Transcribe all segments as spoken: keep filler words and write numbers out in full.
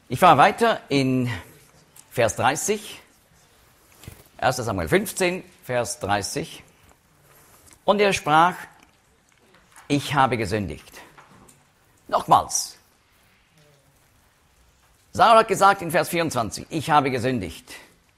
Ich fahre weiter in Vers dreißig, erster Samuel fünfzehn, Vers dreißig. Und er sprach, ich habe gesündigt. Nochmals. Saul hat gesagt in Vers vierundzwanzig, ich habe gesündigt.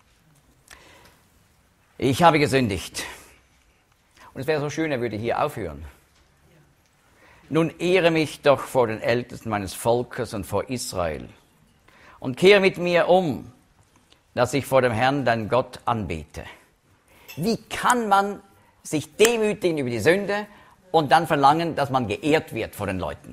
Ich habe gesündigt. Und es wäre so schön, er würde hier aufhören. Nun ehre mich doch vor den Ältesten meines Volkes und vor Israel und kehre mit mir um, dass ich vor dem Herrn, dein Gott, anbete. Wie kann man sich demütigen über die Sünde und dann verlangen, dass man geehrt wird vor den Leuten?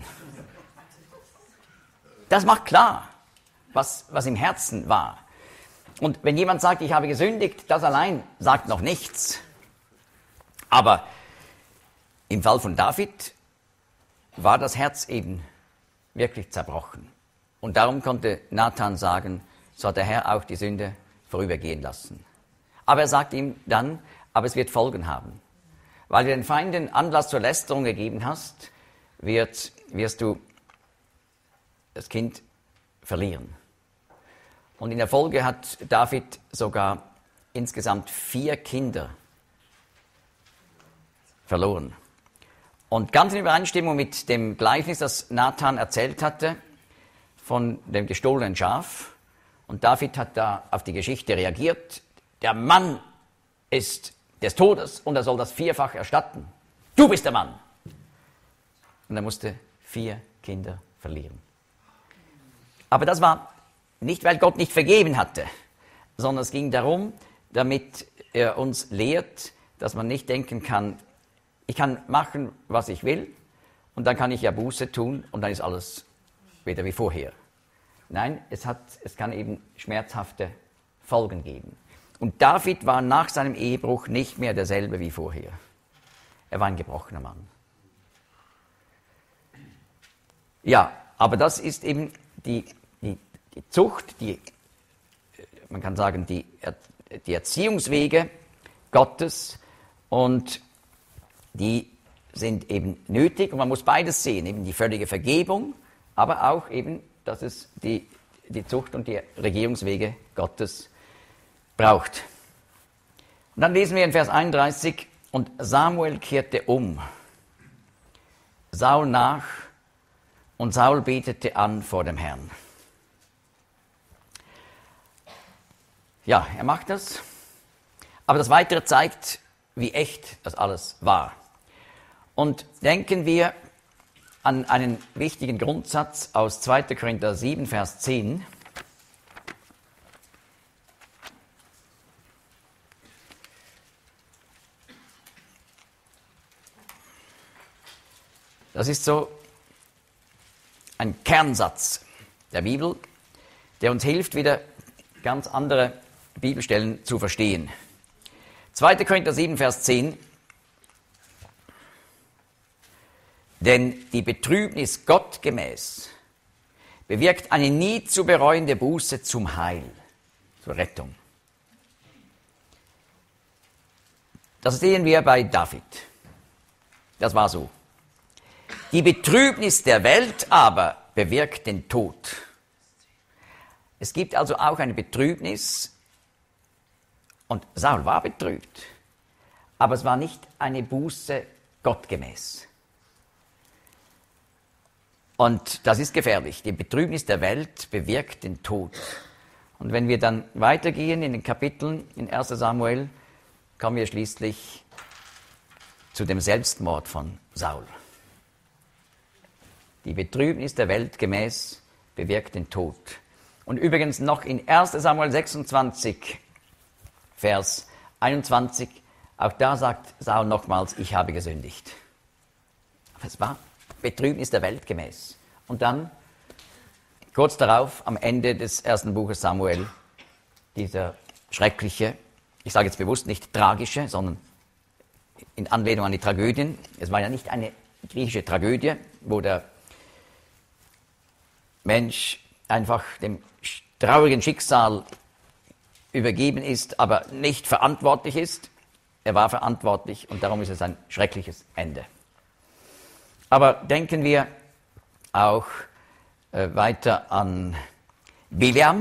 Das macht klar, was, was im Herzen war. Und wenn jemand sagt, ich habe gesündigt, das allein sagt noch nichts. Aber im Fall von David war das Herz eben wirklich zerbrochen. Und darum konnte Nathan sagen, so hat der Herr auch die Sünde vorübergehen lassen. Aber er sagt ihm dann, aber es wird Folgen haben. Weil du den Feinden Anlass zur Lästerung gegeben hast, wird, wirst du das Kind verlieren. Und in der Folge hat David sogar insgesamt vier Kinder verloren. Und ganz in Übereinstimmung mit dem Gleichnis, das Nathan erzählt hatte, von dem gestohlenen Schaf. Und David hat da auf die Geschichte reagiert. Der Mann ist des Todes und er soll das vierfach erstatten. Du bist der Mann. Und er musste vier Kinder verlieren. Aber das war nicht, weil Gott nicht vergeben hatte, sondern es ging darum, damit er uns lehrt, dass man nicht denken kann, ich kann machen, was ich will, und dann kann ich ja Buße tun, und dann ist alles wieder wie vorher. Nein, es, hat, es kann eben schmerzhafte Folgen geben. Und David war nach seinem Ehebruch nicht mehr derselbe wie vorher. Er war ein gebrochener Mann. Ja, aber das ist eben die, die, die Zucht, die, man kann sagen, die, die Erziehungswege Gottes, und die sind eben nötig, und man muss beides sehen, eben die völlige Vergebung, aber auch eben, dass es die, die Zucht und die Regierungswege Gottes braucht. Und dann lesen wir in Vers einunddreißig, und Samuel kehrte um, Saul nach, und Saul betete an vor dem Herrn. Ja, er macht das, aber das Weitere zeigt, wie echt das alles war. Und denken wir an einen wichtigen Grundsatz aus zweiter Korinther sieben, Vers zehn. Das ist so ein Kernsatz der Bibel, der uns hilft, wieder ganz andere Bibelstellen zu verstehen. zweiter Korinther sieben, Vers zehn. Denn die Betrübnis gottgemäß bewirkt eine nie zu bereuende Buße zum Heil, zur Rettung. Das sehen wir bei David. Das war so. Die Betrübnis der Welt aber bewirkt den Tod. Es gibt also auch eine Betrübnis, und Saul war betrübt, aber es war nicht eine Buße gottgemäß. Und das ist gefährlich. Die Betrübnis der Welt bewirkt den Tod. Und wenn wir dann weitergehen in den Kapiteln in erster Samuel, kommen wir schließlich zu dem Selbstmord von Saul. Die Betrübnis der Welt gemäß bewirkt den Tod. Und übrigens noch in erster Samuel sechsundzwanzig, Vers einundzwanzig, auch da sagt Saul nochmals, ich habe gesündigt. Aber es war Betrübnis der Welt gemäß. Und dann, kurz darauf, am Ende des ersten Buches Samuel, dieser schreckliche, ich sage jetzt bewusst nicht tragische, sondern in Anlehnung an die Tragödien. Es war ja nicht eine griechische Tragödie, wo der Mensch einfach dem traurigen Schicksal übergeben ist, aber nicht verantwortlich ist. Er war verantwortlich, und darum ist es ein schreckliches Ende. Aber denken wir auch äh, weiter an Bileam,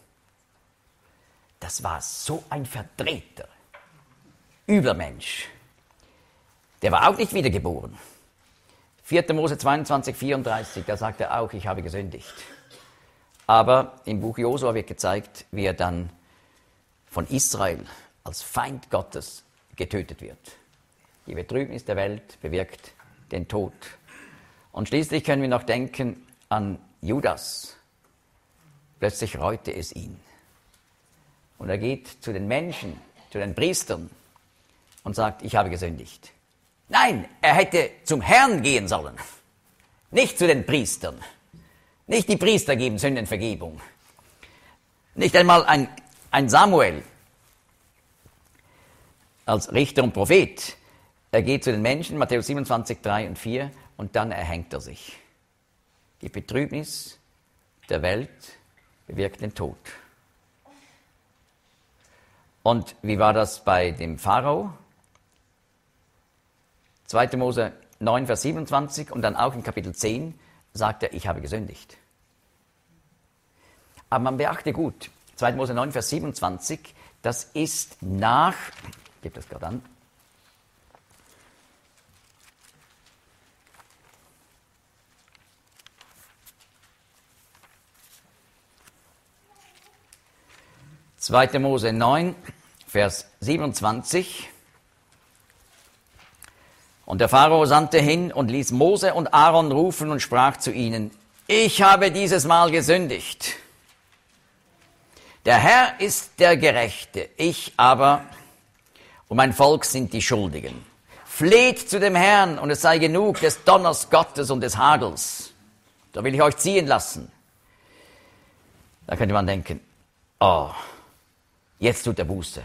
das war so ein verdrehter, übler Mensch. Der war auch nicht wiedergeboren. vierter Mose zweiundzwanzig, vierunddreißig, da sagt er auch, ich habe gesündigt. Aber im Buch Josua wird gezeigt, wie er dann von Israel als Feind Gottes getötet wird. Die Betrübnis der Welt bewirkt den Tod. Und schließlich können wir noch denken an Judas. Plötzlich reute es ihn. Und er geht zu den Menschen, zu den Priestern und sagt, ich habe gesündigt. Nein, er hätte zum Herrn gehen sollen, nicht zu den Priestern. Nicht die Priester geben Sündenvergebung. Nicht einmal ein, ein Samuel als Richter und Prophet. Er geht zu den Menschen, Matthäus siebenundzwanzig, drei und vier, und dann erhängt er sich. Die Betrübnis der Welt bewirkt den Tod. Und wie war das bei dem Pharao? zweiter Mose neun, Vers siebenundzwanzig und dann auch in Kapitel zehn sagt er, ich habe gesündigt. Aber man beachte gut, zweiter Mose neun, Vers siebenundzwanzig, das ist nach, ich gebe das gerade an, zweiter Mose neun, Vers siebenundzwanzig. Und der Pharao sandte hin und ließ Mose und Aaron rufen und sprach zu ihnen, ich habe dieses Mal gesündigt. Der Herr ist der Gerechte, ich aber und mein Volk sind die Schuldigen. Fleht zu dem Herrn und es sei genug des Donners Gottes und des Hagels. Da will ich euch ziehen lassen. Da könnte man denken, oh, jetzt tut er Buße.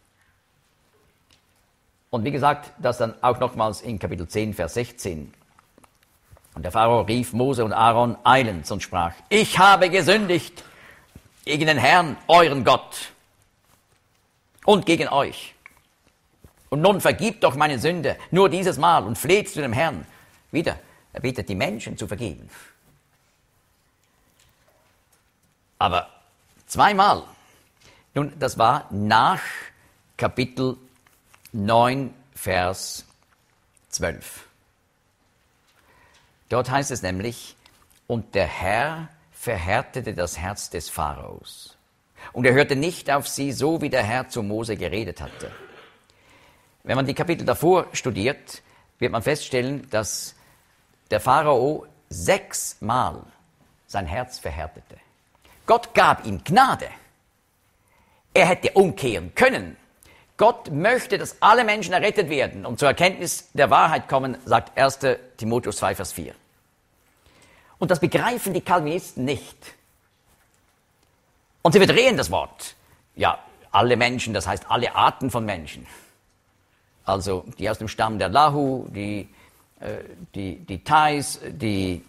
Und wie gesagt, das dann auch nochmals in Kapitel zehn, Vers sechzehn. Und der Pharao rief Mose und Aaron eilends und sprach, ich habe gesündigt gegen den Herrn, euren Gott, und gegen euch. Und nun vergibt doch meine Sünde nur dieses Mal und fleht zu dem Herrn. Wieder, er bittet die Menschen zu vergeben. Aber zweimal. Nun, das war nach Kapitel neun, Vers zwölf. Dort heißt es nämlich, und der Herr verhärtete das Herz des Pharaos. Und er hörte nicht auf sie, so wie der Herr zu Mose geredet hatte. Wenn man die Kapitel davor studiert, wird man feststellen, dass der Pharao sechsmal sein Herz verhärtete. Gott gab ihm Gnade. Er hätte umkehren können. Gott möchte, dass alle Menschen errettet werden und zur Erkenntnis der Wahrheit kommen, sagt erster Timotheus zwei, Vers vier. Und das begreifen die Calvinisten nicht. Und sie verdrehen das Wort. Ja, alle Menschen, das heißt alle Arten von Menschen. Also die aus dem Stamm der Lahu, die, äh, die, die Thais, die,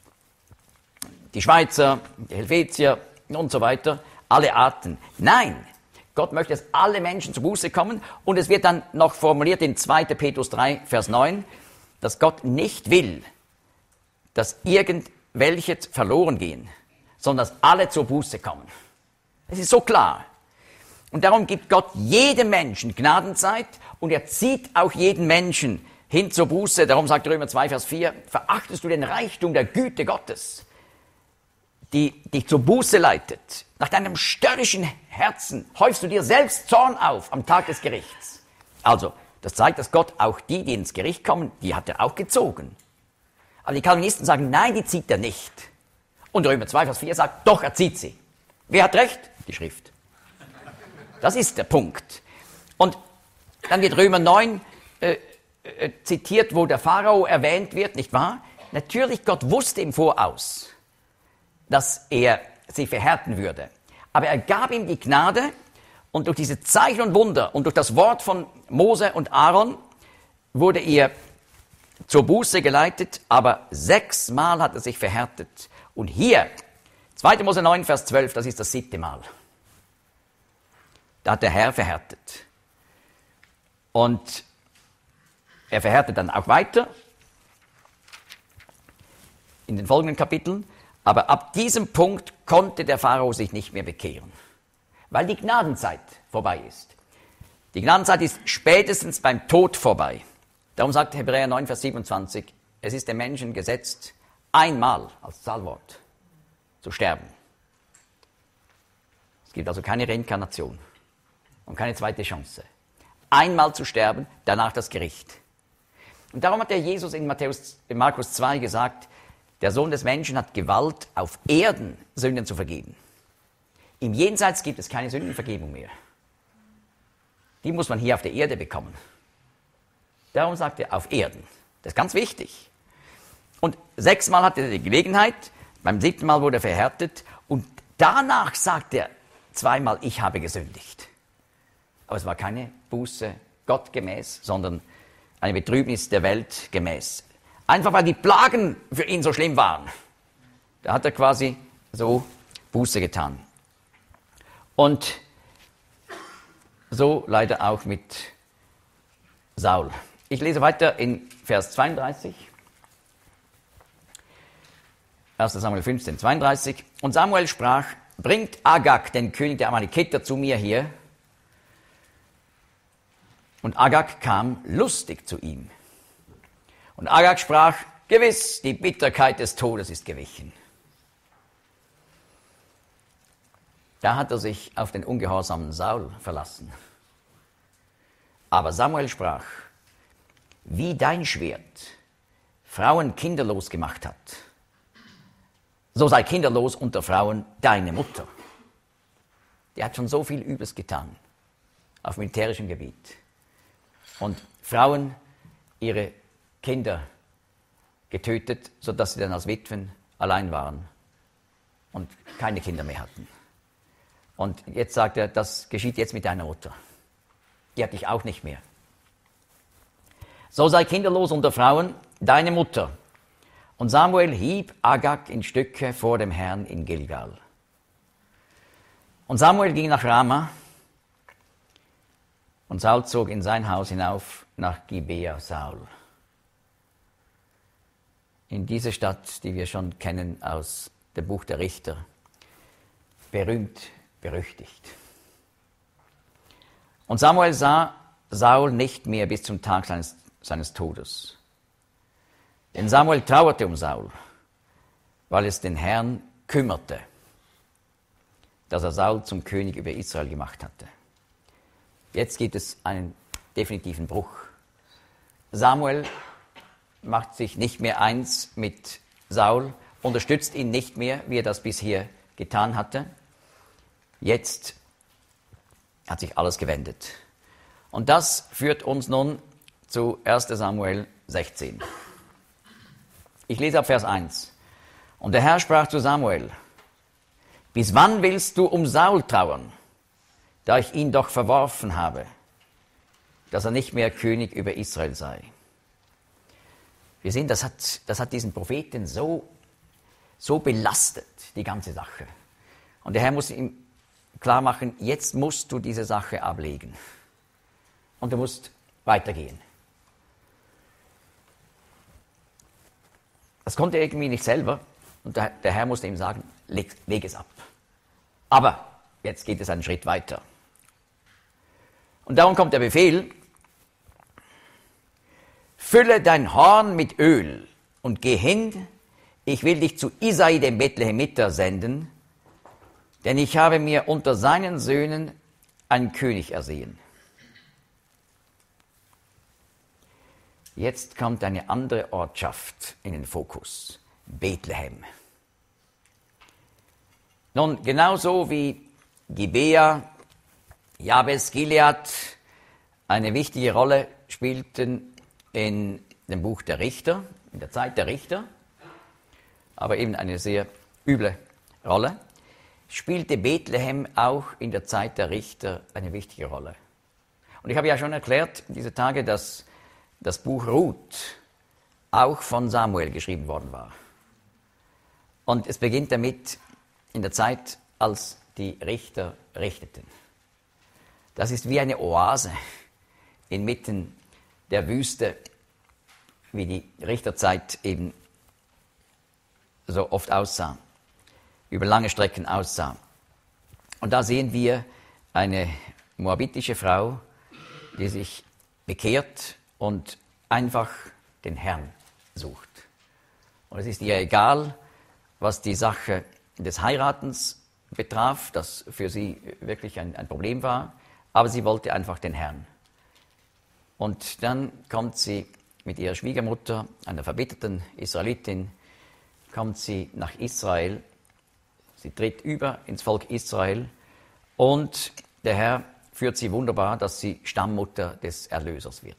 die Schweizer, die Helvetier und so weiter. Alle Arten. Nein, Gott möchte, dass alle Menschen zu Buße kommen. Und es wird dann noch formuliert in zweiter Petrus drei, Vers neun, dass Gott nicht will, dass irgendwelche verloren gehen, sondern dass alle zur Buße kommen. Es ist so klar. Und darum gibt Gott jedem Menschen Gnadenzeit und er zieht auch jeden Menschen hin zur Buße. Darum sagt Römer zwei, Vers vier, verachtest du den Reichtum der Güte Gottes, die dich zur Buße leitet. Nach deinem störrischen Herzen häufst du dir selbst Zorn auf am Tag des Gerichts. Also, das zeigt, dass Gott auch die, die ins Gericht kommen, die hat er auch gezogen. Aber die Calvinisten sagen, nein, die zieht er nicht. Und Römer zwei, Vers vier sagt, doch, er zieht sie. Wer hat recht? Die Schrift. Das ist der Punkt. Und dann wird Römer neun äh, äh, zitiert, wo der Pharao erwähnt wird, nicht wahr? Natürlich, Gott wusste im Voraus, dass er sie verhärten würde. Aber er gab ihm die Gnade und durch diese Zeichen und Wunder und durch das Wort von Mose und Aaron wurde er zur Buße geleitet, aber sechsmal hat er sich verhärtet. Und hier, zweiter Mose neun, Vers zwölf, das ist das siebte Mal. Da hat der Herr verhärtet. Und er verhärtet dann auch weiter in den folgenden Kapiteln. Aber ab diesem Punkt konnte der Pharao sich nicht mehr bekehren, weil die Gnadenzeit vorbei ist. Die Gnadenzeit ist spätestens beim Tod vorbei. Darum sagt Hebräer neun, Vers siebenundzwanzig, es ist dem Menschen gesetzt, einmal als Zahlwort zu sterben. Es gibt also keine Reinkarnation und keine zweite Chance. Einmal zu sterben, danach das Gericht. Und darum hat der Jesus in, Matthäus, in Markus zwei gesagt, der Sohn des Menschen hat Gewalt, auf Erden Sünden zu vergeben. Im Jenseits gibt es keine Sündenvergebung mehr. Die muss man hier auf der Erde bekommen. Darum sagt er, auf Erden. Das ist ganz wichtig. Und sechsmal hatte er die Gelegenheit, beim siebten Mal wurde er verhärtet und danach sagt er zweimal, ich habe gesündigt. Aber es war keine Buße Gott gemäß, sondern eine Betrübnis der Welt gemäß. Einfach weil die Plagen für ihn so schlimm waren. Da hat er quasi so Buße getan. Und so leider auch mit Saul. Ich lese weiter in Vers zweiunddreißig. erster Samuel fünfzehn, zweiunddreißig. Und Samuel sprach, bringt Agag, den König der Amalekiter, zu mir hier. Und Agag kam lustig zu ihm. Und Agag sprach, gewiss, die Bitterkeit des Todes ist gewichen. Da hat er sich auf den ungehorsamen Saul verlassen. Aber Samuel sprach, wie dein Schwert Frauen kinderlos gemacht hat, so sei kinderlos unter Frauen deine Mutter. Die hat schon so viel Übles getan auf militärischem Gebiet. Und Frauen ihre Kinder getötet, sodass sie dann als Witwen allein waren und keine Kinder mehr hatten. Und jetzt sagt er, das geschieht jetzt mit deiner Mutter. Die hat dich auch nicht mehr. So sei kinderlos unter Frauen deine Mutter. Und Samuel hieb Agag in Stücke vor dem Herrn in Gilgal. Und Samuel ging nach Rama und Saul zog in sein Haus hinauf nach Gibea Saul. In diese Stadt, die wir schon kennen aus dem Buch der Richter, berühmt, berüchtigt. Und Samuel sah Saul nicht mehr bis zum Tag seines, seines Todes. Denn Samuel trauerte um Saul, weil es den Herrn kümmerte, dass er Saul zum König über Israel gemacht hatte. Jetzt gibt es einen definitiven Bruch. Samuel macht sich nicht mehr eins mit Saul, unterstützt ihn nicht mehr, wie er das bisher getan hatte. Jetzt hat sich alles gewendet. Und das führt uns nun zu erster Samuel sechzehn. Ich lese ab Vers eins. Und der Herr sprach zu Samuel, bis wann willst du um Saul trauern, da ich ihn doch verworfen habe, dass er nicht mehr König über Israel sei? Wir sehen, das hat, das hat diesen Propheten so, so belastet, die ganze Sache. Und der Herr muss ihm klar machen, jetzt musst du diese Sache ablegen. Und du musst weitergehen. Das konnte er irgendwie nicht selber. Und der, der Herr musste ihm sagen, leg, leg es ab. Aber jetzt geht es einen Schritt weiter. Und darum kommt der Befehl, fülle dein Horn mit Öl und geh hin, ich will dich zu Isai dem Bethlehemiter senden, denn ich habe mir unter seinen Söhnen einen König ersehen. Jetzt kommt eine andere Ortschaft in den Fokus, Bethlehem. Nun, genauso wie Gibea, Jabes, Gilead eine wichtige Rolle spielten in dem Buch der Richter, in der Zeit der Richter, aber eben eine sehr üble Rolle, spielte Bethlehem auch in der Zeit der Richter eine wichtige Rolle. Und ich habe ja schon erklärt, diese Tage, dass das Buch Ruth auch von Samuel geschrieben worden war. Und es beginnt damit in der Zeit, als die Richter richteten. Das ist wie eine Oase inmitten der Wüste, wie die Richterzeit eben so oft aussah. über lange Strecken aussah. Und da sehen wir eine moabitische Frau, die sich bekehrt und einfach den Herrn sucht. Und es ist ihr egal, was die Sache des Heiratens betraf, das für sie wirklich ein, ein Problem war, aber sie wollte einfach den Herrn. Und dann kommt sie mit ihrer Schwiegermutter, einer verbitterten Israelitin, kommt sie nach Israel. Sie tritt über ins Volk Israel und der Herr führt sie wunderbar, dass sie Stammmutter des Erlösers wird.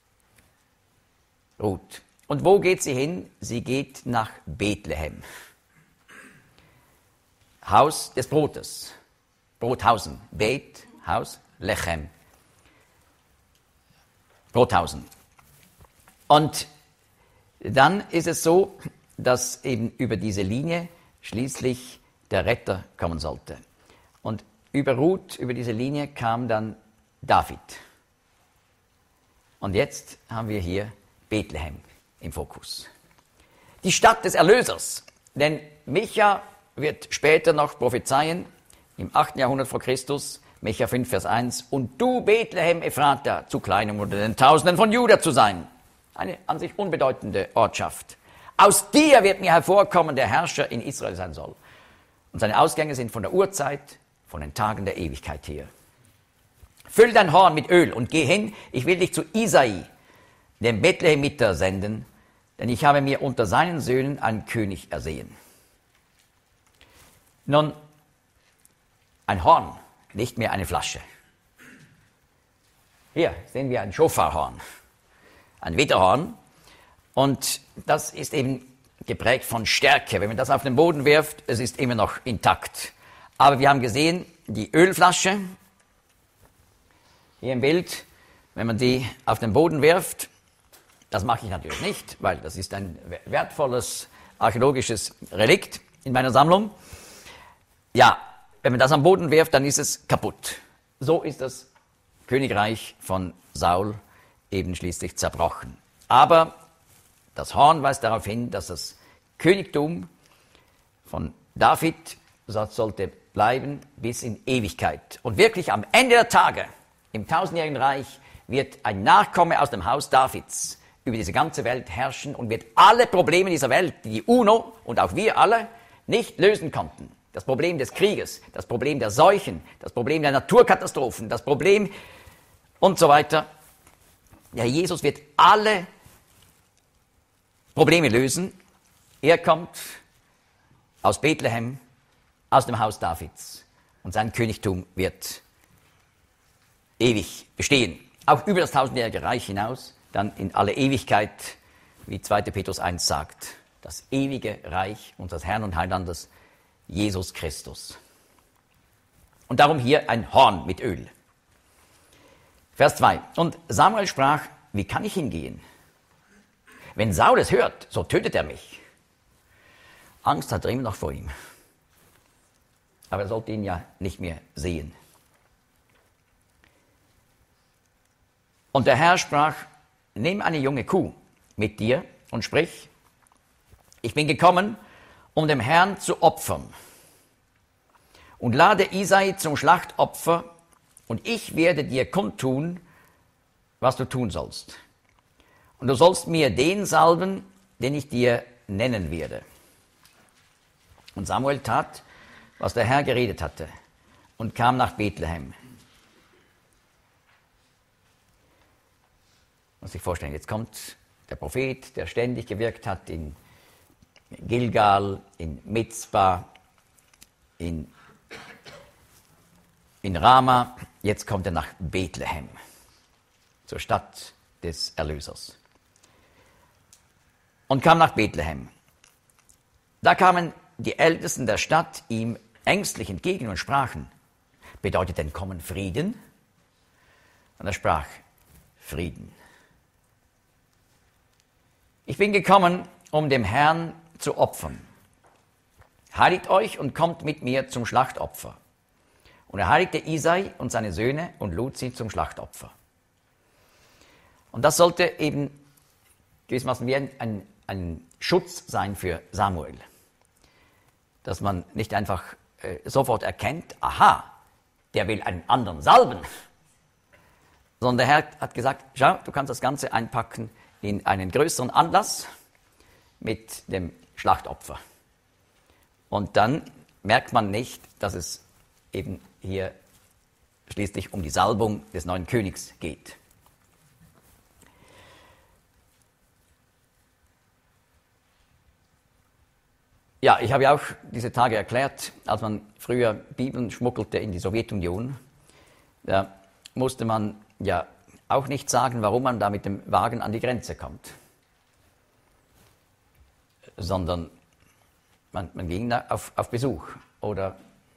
Ruth. Und wo geht sie hin? Sie geht nach Bethlehem. Haus des Brotes. Brothausen. Beth, Haus, Lechem. Brothausen. Und dann ist es so, dass eben über diese Linie schließlich der Retter kommen sollte. Und über Ruth, über diese Linie kam dann David. Und jetzt haben wir hier Bethlehem im Fokus. Die Stadt des Erlösers. Denn Micha wird später noch prophezeien, im achten Jahrhundert vor Christus, Micha fünf, Vers eins, und du, Bethlehem Ephrata, zu klein, um unter den Tausenden von Juda zu sein. Eine an sich unbedeutende Ortschaft. Aus dir wird mir hervorkommen, der Herrscher in Israel sein soll. Und seine Ausgänge sind von der Urzeit, von den Tagen der Ewigkeit her. Füll dein Horn mit Öl und geh hin, ich will dich zu Isai, dem Bethlehemiter, senden, denn ich habe mir unter seinen Söhnen einen König ersehen. Nun, ein Horn, nicht mehr eine Flasche. Hier sehen wir ein Schofarhorn, ein Wetterhorn, und das ist eben geprägt von Stärke. Wenn man das auf den Boden wirft, es ist immer noch intakt. Aber wir haben gesehen, die Ölflasche, hier im Bild, wenn man die auf den Boden wirft, das mache ich natürlich nicht, weil das ist ein wertvolles archäologisches Relikt in meiner Sammlung. Ja, wenn man das am Boden wirft, dann ist es kaputt. So ist das Königreich von Saul eben schließlich zerbrochen. Aber das Horn weist darauf hin, dass das Königtum von David, das sollte bleiben bis in Ewigkeit. Und wirklich am Ende der Tage, im tausendjährigen Reich, wird ein Nachkomme aus dem Haus Davids über diese ganze Welt herrschen und wird alle Probleme dieser Welt, die die UNO und auch wir alle nicht lösen konnten, das Problem des Krieges, das Problem der Seuchen, das Problem der Naturkatastrophen, das Problem und so weiter. Der Jesus wird alle Probleme lösen. Er kommt aus Bethlehem, aus dem Haus Davids, und sein Königtum wird ewig bestehen. Auch über das tausendjährige Reich hinaus, dann in alle Ewigkeit, wie zweiter Petrus eins sagt, das ewige Reich unseres Herrn und Heilandes, Jesus Christus. Und darum hier ein Horn mit Öl. Vers zwei. Und Samuel sprach, wie kann ich hingehen? Wenn Saul es hört, so tötet er mich. Angst hat er immer noch vor ihm. Aber er sollte ihn ja nicht mehr sehen. Und der Herr sprach, nimm eine junge Kuh mit dir und sprich, ich bin gekommen, um dem Herrn zu opfern. Und lade Isai zum Schlachtopfer, und ich werde dir kundtun, was du tun sollst. Und du sollst mir den salben, den ich dir nennen werde. Und Samuel tat, was der Herr geredet hatte, und kam nach Bethlehem. Muss sich vorstellen, jetzt kommt der Prophet, der ständig gewirkt hat in Gilgal, in Mizpah, in, in Rama. Jetzt kommt er nach Bethlehem, zur Stadt des Erlösers. Und kam nach Bethlehem. Da kamen die Ältesten der Stadt ihm ängstlich entgegen und sprachen, bedeutet denn kommen Frieden? Und er sprach, Frieden. Ich bin gekommen, um dem Herrn zu opfern. Heiligt euch und kommt mit mir zum Schlachtopfer. Und er heiligte Isai und seine Söhne und lud sie zum Schlachtopfer. Und das sollte eben gewissermaßen wie ein, ein, ein Schutz sein für Samuel. dass man nicht einfach äh, sofort erkennt, aha, der will einen anderen salben, sondern der Herr hat gesagt, schau, du kannst das Ganze einpacken in einen größeren Anlass mit dem Schlachtopfer. Und dann merkt man nicht, dass es eben hier schließlich um die Salbung des neuen Königs geht. Ja, ich habe ja auch diese Tage erklärt, als man früher Bibeln schmuggelte in die Sowjetunion, da musste man ja auch nicht sagen, warum man da mit dem Wagen an die Grenze kommt, sondern man, man ging da auf, auf Besuch. Oder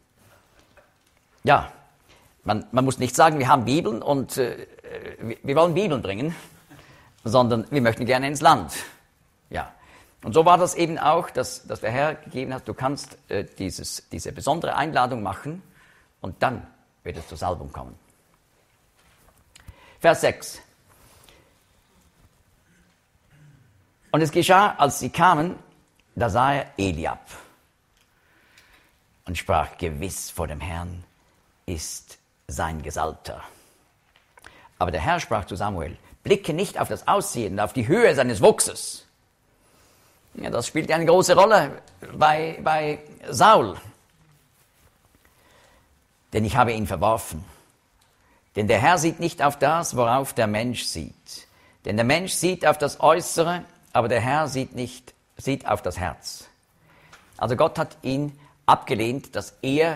ja, man, man muss nicht sagen, wir haben Bibeln und äh, wir, wir wollen Bibeln bringen, sondern wir möchten gerne ins Land. Ja. Und so war das eben auch, dass, dass der Herr gegeben hat, du kannst äh, dieses, diese besondere Einladung machen und dann wird es zur Salbung kommen. Vers sechs. Und es geschah, als sie kamen, da sah er Eliab und sprach, gewiss vor dem Herrn ist sein Gesalbter. Aber der Herr sprach zu Samuel, blicke nicht auf das Aussehen, auf die Höhe seines Wuchses. Ja, das spielt eine große Rolle bei, bei Saul. Denn ich habe ihn verworfen. Denn der Herr sieht nicht auf das, worauf der Mensch sieht. Denn der Mensch sieht auf das Äußere, aber der Herr sieht nicht, sieht auf das Herz. Also Gott hat ihn abgelehnt, dass er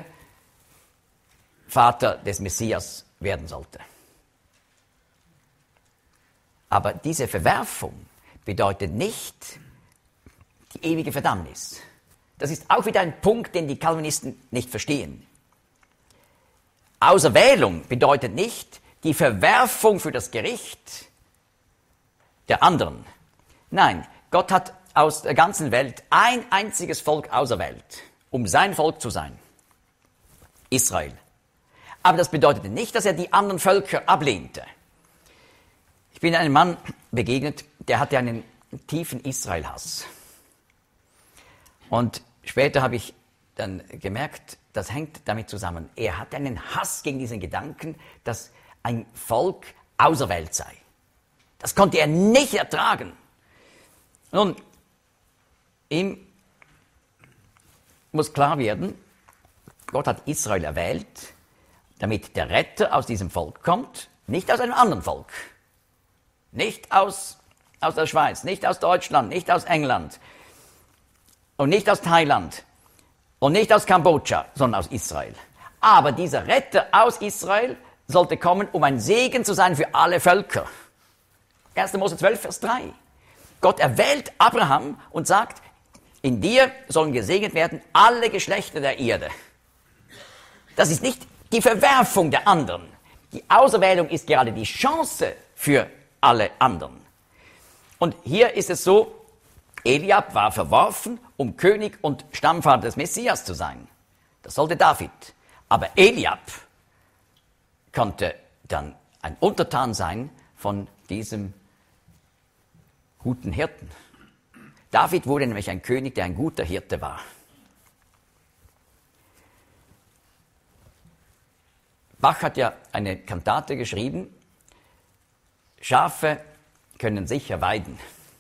Vater des Messias werden sollte. Aber diese Verwerfung bedeutet nicht die ewige Verdammnis. Das ist auch wieder ein Punkt, den die Calvinisten nicht verstehen. Auserwählung bedeutet nicht die Verwerfung für das Gericht der anderen. Nein, Gott hat aus der ganzen Welt ein einziges Volk auserwählt, um sein Volk zu sein. Israel. Aber das bedeutete nicht, dass er die anderen Völker ablehnte. Ich bin einem Mann begegnet, der hatte einen tiefen Israel-Hass. Und später habe ich dann gemerkt, das hängt damit zusammen. Er hat einen Hass gegen diesen Gedanken, dass ein Volk auserwählt sei. Das konnte er nicht ertragen. Nun, ihm muss klar werden, Gott hat Israel erwählt, damit der Retter aus diesem Volk kommt, nicht aus einem anderen Volk. Nicht aus, aus der Schweiz, nicht aus Deutschland, nicht aus England und nicht aus Thailand und nicht aus Kambodscha, sondern aus Israel. Aber dieser Retter aus Israel sollte kommen, um ein Segen zu sein für alle Völker. erster Mose zwölf, Vers drei. Gott erwählt Abraham und sagt, in dir sollen gesegnet werden alle Geschlechter der Erde. Das ist nicht die Verwerfung der anderen. Die Auserwählung ist gerade die Chance für alle anderen. Und hier ist es so, Eliab war verworfen, um König und Stammvater des Messias zu sein. Das sollte David. Aber Eliab konnte dann ein Untertan sein von diesem guten Hirten. David wurde nämlich ein König, der ein guter Hirte war. Bach hat ja eine Kantate geschrieben, Schafe können sicher weiden,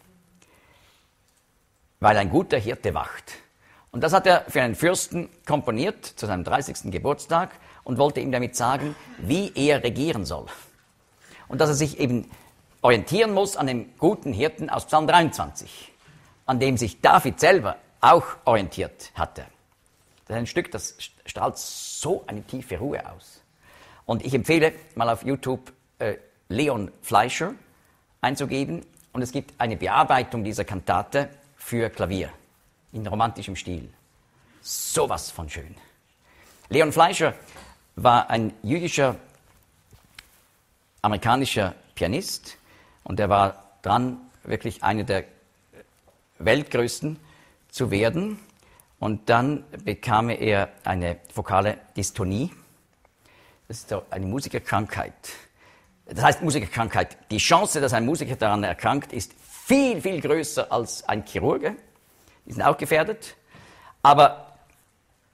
weil ein guter Hirte wacht. Und das hat er für einen Fürsten komponiert zu seinem dreißigsten Geburtstag und wollte ihm damit sagen, wie er regieren soll. Und dass er sich eben orientieren muss an dem guten Hirten aus Psalm dreiundzwanzig, an dem sich David selber auch orientiert hatte. Das ist ein Stück, das strahlt so eine tiefe Ruhe aus. Und ich empfehle, mal auf YouTube äh, Leon Fleischer einzugeben. Und es gibt eine Bearbeitung dieser Kantate für Klavier in romantischem Stil. Sowas von schön. Leon Fleischer war ein jüdischer, amerikanischer Pianist. Und er war dran, wirklich einer der Weltgrößten zu werden. Und dann bekam er eine vokale Dystonie. Das ist eine Musikerkrankheit. Das heißt Musikerkrankheit. Die Chance, dass ein Musiker daran erkrankt, ist viel, viel größer als ein Chirurge. Die sind auch gefährdet. Aber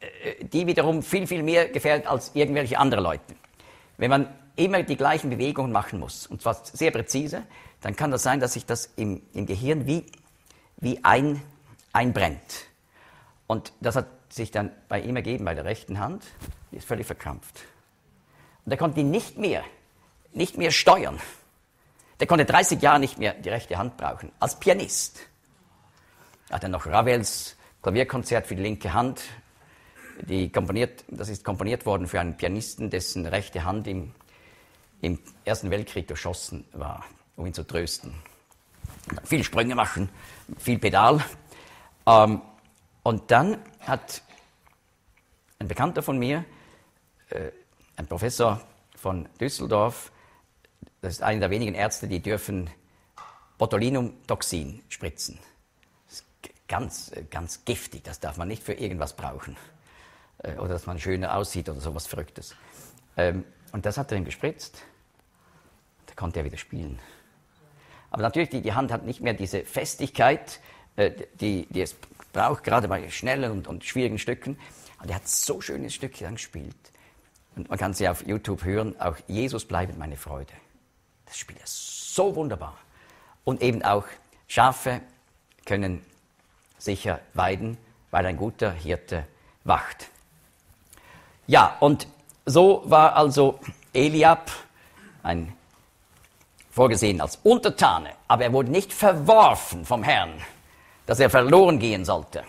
die wiederum viel, viel mehr gefährdet als irgendwelche andere Leute. Wenn man immer die gleichen Bewegungen machen muss, und zwar sehr präzise, dann kann das sein, dass sich das im, im Gehirn wie, wie ein, einbrennt. Und das hat sich dann bei ihm ergeben, bei der rechten Hand, die ist völlig verkrampft. Und er konnte die nicht mehr, nicht mehr steuern. Der konnte dreißig Jahre nicht mehr die rechte Hand brauchen, als Pianist. Er hat dann noch Ravels Klavierkonzert für die linke Hand, die komponiert, das ist komponiert worden für einen Pianisten, dessen rechte Hand im, im Ersten Weltkrieg durchschossen war, um ihn zu trösten. Viel Sprünge machen, viel Pedal. Ähm, und dann hat ein Bekannter von mir, äh, ein Professor von Düsseldorf, das ist einer der wenigen Ärzte, die dürfen Botulinumtoxin spritzen. Das ist ganz, ganz giftig, das darf man nicht für irgendwas brauchen. Oder dass man schöner aussieht oder sowas Verrücktes. Und das hat er ihm gespritzt. Da konnte er wieder spielen. Aber natürlich, die, die Hand hat nicht mehr diese Festigkeit, die, die es braucht, gerade bei schnellen und, und schwierigen Stücken. Aber er hat so schönes Stückchen gespielt. Und man kann sie auf YouTube hören, auch Jesus bleibt meine Freude. Das spielt er so wunderbar. Und eben auch Schafe können sicher weiden, weil ein guter Hirte wacht. Ja, und so war also Eliab ein vorgesehen als Untertane, aber er wurde nicht verworfen vom Herrn, dass er verloren gehen sollte.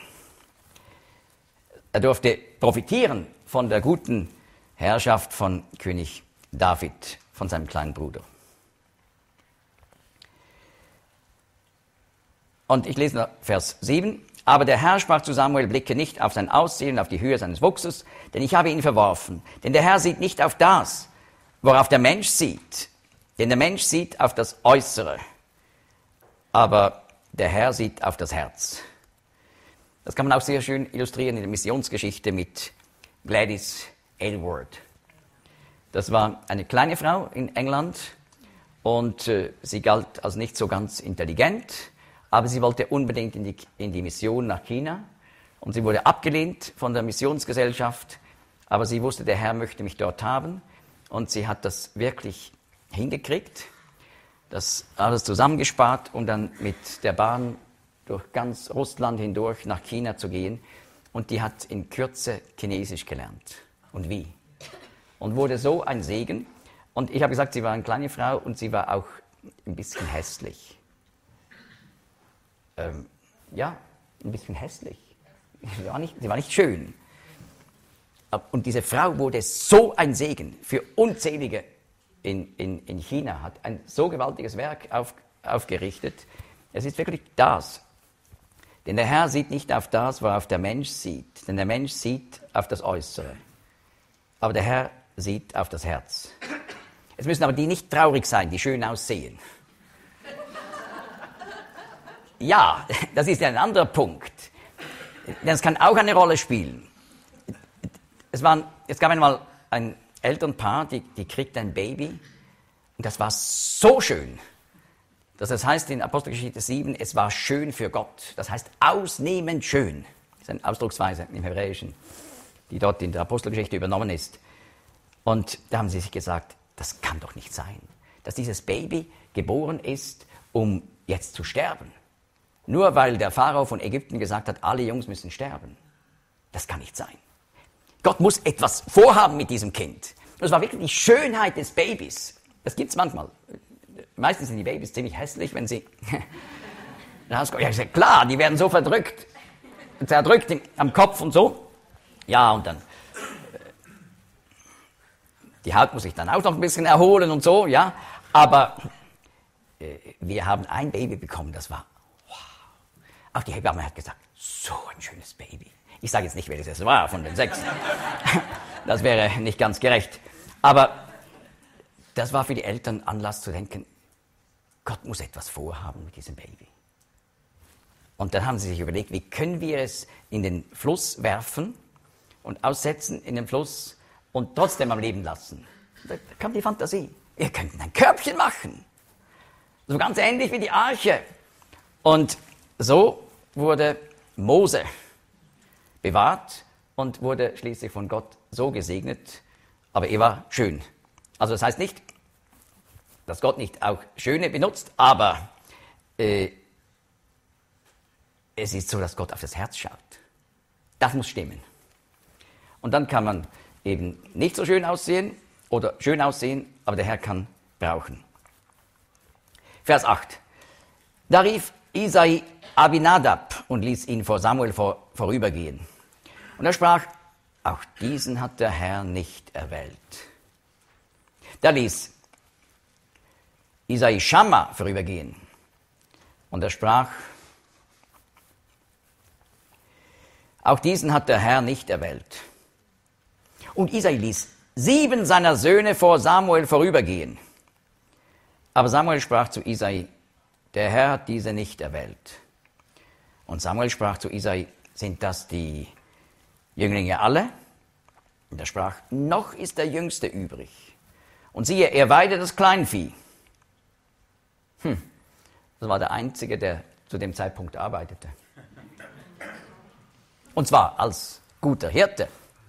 Er durfte profitieren von der guten Herrschaft von König David, von seinem kleinen Bruder. Und ich lese noch Vers sieben. Aber der Herr sprach zu Samuel, blicke nicht auf sein Aussehen, auf die Höhe seines Wuchses, denn ich habe ihn verworfen. Denn der Herr sieht nicht auf das, worauf der Mensch sieht. Denn der Mensch sieht auf das Äußere, aber der Herr sieht auf das Herz. Das kann man auch sehr schön illustrieren in der Missionsgeschichte mit Gladys Aylward. Das war eine kleine Frau in England und äh, sie galt als nicht so ganz intelligent, aber sie wollte unbedingt in die, in die Mission nach China und sie wurde abgelehnt von der Missionsgesellschaft, aber sie wusste, der Herr möchte mich dort haben und sie hat das wirklich hingekriegt, das alles zusammengespart, um dann mit der Bahn durch ganz Russland hindurch nach China zu gehen und die hat in Kürze Chinesisch gelernt. Und wie? Und wurde so ein Segen. Und ich habe gesagt, sie war eine kleine Frau und sie war auch ein bisschen hässlich. Ähm, ja, ein bisschen hässlich. Sie war nicht, sie war nicht schön. Und diese Frau wurde so ein Segen für Unzählige in, in, in China, hat ein so gewaltiges Werk auf, aufgerichtet. Es ist wirklich das. Denn der Herr sieht nicht auf das, worauf der Mensch sieht. Denn der Mensch sieht auf das Äußere. Aber der Herr sieht auf das Herz. Es müssen aber die nicht traurig sein, die schön aussehen. Ja, das ist ein anderer Punkt. Denn es kann auch eine Rolle spielen. Es, waren, es gab einmal ein Elternpaar, die, die kriegte ein Baby. Und das war so schön. Dass das heißt in Apostelgeschichte sieben, es war schön für Gott. Das heißt ausnehmend schön. Das ist eine Ausdrucksweise im Hebräischen, die dort in der Apostelgeschichte übernommen ist. Und da haben sie sich gesagt, das kann doch nicht sein, dass dieses Baby geboren ist, um jetzt zu sterben. Nur weil der Pharao von Ägypten gesagt hat, alle Jungs müssen sterben. Das kann nicht sein. Gott muss etwas vorhaben mit diesem Kind. Und es war wirklich die Schönheit des Babys. Das gibt es manchmal. Meistens sind die Babys ziemlich hässlich, wenn sie rauskommen. Ja, ich sage, klar, die werden so verdrückt, zerdrückt am Kopf und so. Ja, und dann, die Haut muss sich dann auch noch ein bisschen erholen und so, ja. Aber äh, wir haben ein Baby bekommen, das war, wow. Auch die Hebamme hat gesagt, so ein schönes Baby. Ich sage jetzt nicht, welches es war von den sechs. Das wäre nicht ganz gerecht. Aber das war für die Eltern Anlass zu denken, Gott muss etwas vorhaben mit diesem Baby. Und dann haben sie sich überlegt, wie können wir es in den Fluss werfen und aussetzen in den Fluss und trotzdem am Leben lassen. Da kam die Fantasie. Wir könnten ein Körbchen machen. So ganz ähnlich wie die Arche. Und so wurde Mose bewahrt und wurde schließlich von Gott so gesegnet, aber er war schön. Also das heißt nicht, dass Gott nicht auch Schöne benutzt, aber äh, es ist so, dass Gott auf das Herz schaut. Das muss stimmen. Und dann kann man eben nicht so schön aussehen oder schön aussehen, aber der Herr kann brauchen. Vers acht. Da rief Isai Abinadab und ließ ihn vor Samuel vor, vorübergehen. Und er sprach, auch diesen hat der Herr nicht erwählt. Da ließ Isai Schamma vorübergehen. Und er sprach, auch diesen hat der Herr nicht erwählt. Und Isai ließ sieben seiner Söhne vor Samuel vorübergehen. Aber Samuel sprach zu Isai, der Herr hat diese nicht erwählt. Und Samuel sprach zu Isai, sind das die Jünglinge alle? Und er sprach, noch ist der Jüngste übrig. Und siehe, er weidet das Kleinvieh. Hm, das war der Einzige, der zu dem Zeitpunkt arbeitete. Und zwar als guter Hirte.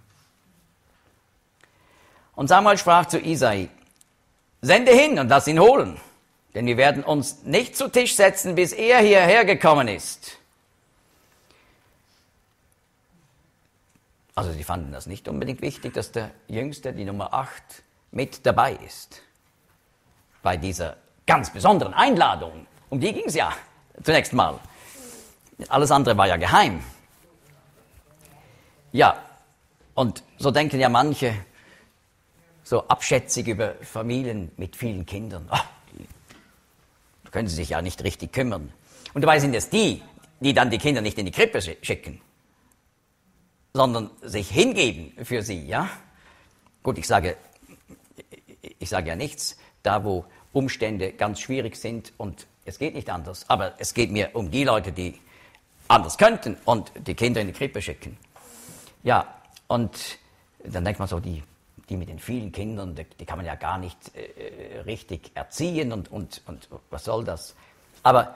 Und Samuel sprach zu Isai, sende hin und lass ihn holen, denn wir werden uns nicht zu Tisch setzen, bis er hierher gekommen ist. Also sie fanden das nicht unbedingt wichtig, dass der Jüngste, die Nummer acht, mit dabei ist. Bei dieser ganz besonderen Einladung, um die ging es ja zunächst mal. Alles andere war ja geheim. Ja, und so denken ja manche so abschätzig über Familien mit vielen Kindern. Ach, da können sie sich ja nicht richtig kümmern. Und dabei sind es die, die dann die Kinder nicht in die Krippe schicken, sondern sich hingeben für sie, ja? Gut, ich sage, ich sage ja nichts, da wo Umstände ganz schwierig sind und es geht nicht anders. Aber es geht mir um die Leute, die anders könnten und die Kinder in die Krippe schicken. Ja, und dann denkt man so, die, die mit den vielen Kindern, die, die kann man ja gar nicht äh, richtig erziehen und, und, und was soll das? Aber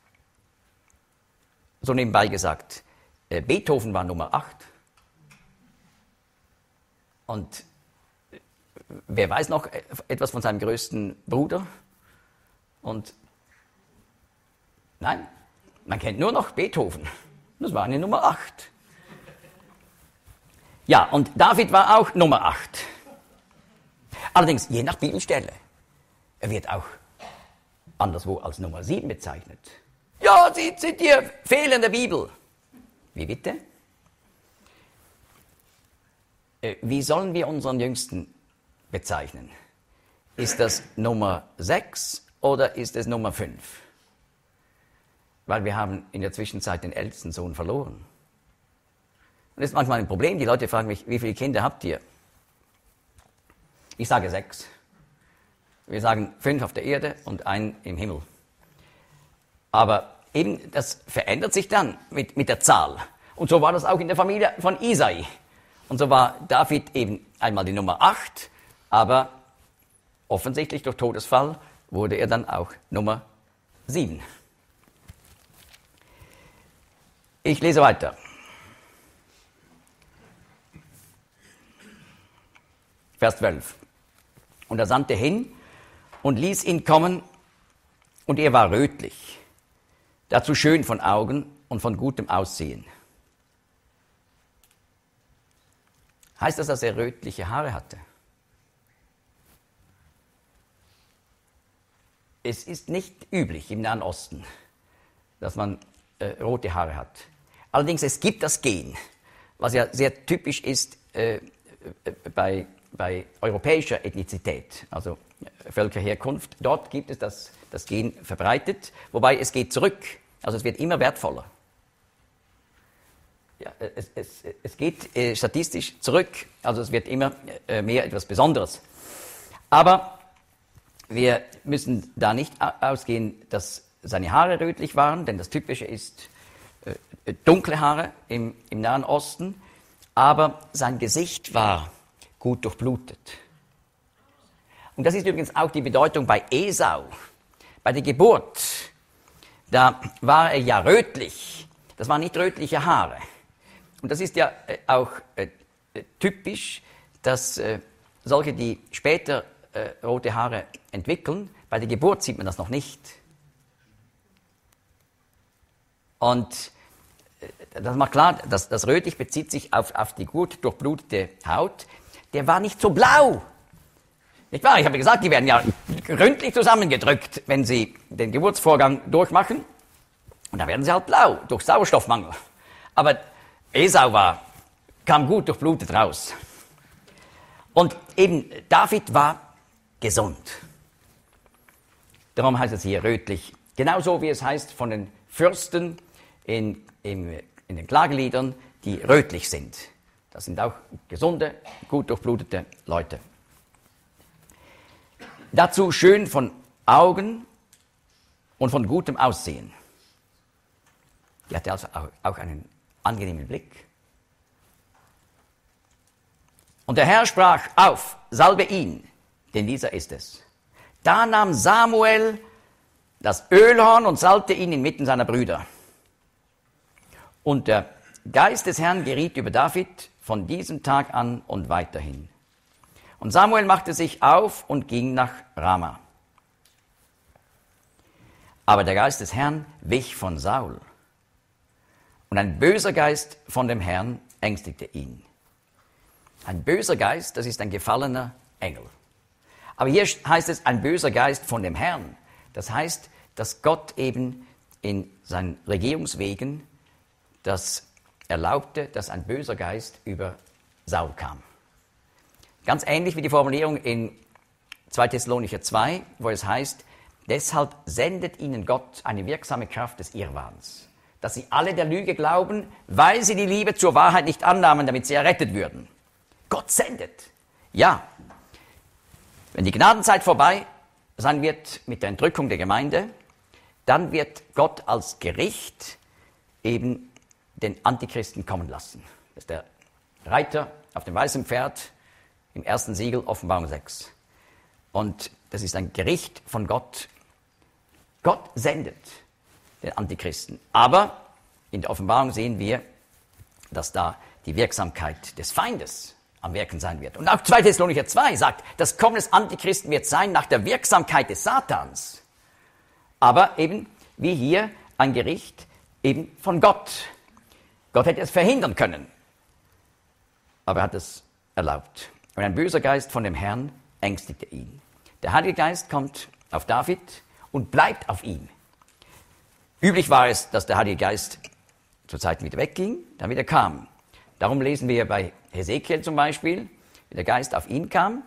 so nebenbei gesagt, äh, Beethoven war Nummer acht. Und wer weiß noch etwas von seinem größten Bruder? Und nein, man kennt nur noch Beethoven. Das war eine Nummer acht. Ja, und David war auch Nummer acht. Allerdings, je nach Bibelstelle. Er wird auch anderswo als Nummer sieben bezeichnet. Ja, Sie sind hier fehlende Bibel. Wie bitte? Wie sollen wir unseren Jüngsten bezeichnen? Ist das Nummer sechs oder ist es Nummer fünf? Weil wir haben in der Zwischenzeit den ältesten Sohn verloren. Und das ist manchmal ein Problem. Die Leute fragen mich, wie viele Kinder habt ihr? Ich sage sechs. Wir sagen fünf auf der Erde und ein im Himmel. Aber eben, das verändert sich dann mit, mit der Zahl. Und so war das auch in der Familie von Isai. Und so war David eben einmal die Nummer acht, aber offensichtlich durch Todesfall wurde er dann auch Nummer sieben. Ich lese weiter. Vers zwölf. Und er sandte hin und ließ ihn kommen, und er war rötlich, dazu schön von Augen und von gutem Aussehen. Heißt das, dass er rötliche Haare hatte? Es ist nicht üblich im Nahen Osten, dass man äh, rote Haare hat. Allerdings, es gibt das Gen, was ja sehr typisch ist äh, bei, bei europäischer Ethnizität, also Völkerherkunft. Dort gibt es das, das Gen verbreitet, wobei es geht zurück, also es wird immer wertvoller. Ja, es, es, es geht äh, statistisch zurück, also es wird immer äh, mehr etwas Besonderes. Aber wir müssen da nicht ausgehen, dass seine Haare rötlich waren, denn das Typische ist äh, dunkle Haare im, im Nahen Osten, aber sein Gesicht war gut durchblutet. Und das ist übrigens auch die Bedeutung bei Esau. Bei der Geburt, da war er ja rötlich, das waren nicht rötliche Haare. Und das ist ja auch äh, typisch, dass äh, solche, die später äh, rote Haare entwickeln, bei der Geburt sieht man das noch nicht. Und äh, das macht klar, dass das Rötlich bezieht sich auf, auf die gut durchblutete Haut. Der war nicht so blau. Nicht wahr? Ich habe gesagt, die werden ja gründlich zusammengedrückt, wenn sie den Geburtsvorgang durchmachen. Und dann werden sie halt blau, durch Sauerstoffmangel. Aber Esau war, kam gut durchblutet raus. Und eben David war gesund. Darum heißt es hier rötlich. Genauso wie es heißt von den Fürsten in, in, in den Klageliedern, die rötlich sind. Das sind auch gesunde, gut durchblutete Leute. Dazu schön von Augen und von gutem Aussehen. Die hatte also auch einen angenehmen Blick. Und der Herr sprach, auf, salbe ihn, denn dieser ist es. Da nahm Samuel das Ölhorn und salbte ihn inmitten seiner Brüder. Und der Geist des Herrn geriet über David von diesem Tag an und weiterhin. Und Samuel machte sich auf und ging nach Rama. Aber der Geist des Herrn wich von Saul. Und ein böser Geist von dem Herrn ängstigte ihn. Ein böser Geist, das ist ein gefallener Engel. Aber hier heißt es, ein böser Geist von dem Herrn. Das heißt, dass Gott eben in seinen Regierungswegen das erlaubte, dass ein böser Geist über Saul kam. Ganz ähnlich wie die Formulierung in zwei Thessalonicher zwei, wo es heißt, deshalb sendet ihnen Gott eine wirksame Kraft des Irrwahns, dass sie alle der Lüge glauben, weil sie die Liebe zur Wahrheit nicht annahmen, damit sie errettet würden. Gott sendet. Ja, wenn die Gnadenzeit vorbei sein wird mit der Entrückung der Gemeinde, dann wird Gott als Gericht eben den Antichristen kommen lassen. Das ist der Reiter auf dem weißen Pferd im ersten Siegel, Offenbarung sechs. Und das ist ein Gericht von Gott. Gott sendet den Antichristen. Aber in der Offenbarung sehen wir, dass da die Wirksamkeit des Feindes am Wirken sein wird. Und auch zwei Thessalonicher zwei sagt, das Kommen des Antichristen wird sein nach der Wirksamkeit des Satans. Aber eben, wie hier, ein Gericht eben von Gott. Gott hätte es verhindern können, aber er hat es erlaubt. Und ein böser Geist von dem Herrn ängstigte ihn. Der Heilige Geist kommt auf David und bleibt auf ihm. Üblich war es, dass der Heilige Geist zur Zeit wieder wegging, dann wieder kam. Darum lesen wir bei Hesekiel zum Beispiel, wie der Geist auf ihn kam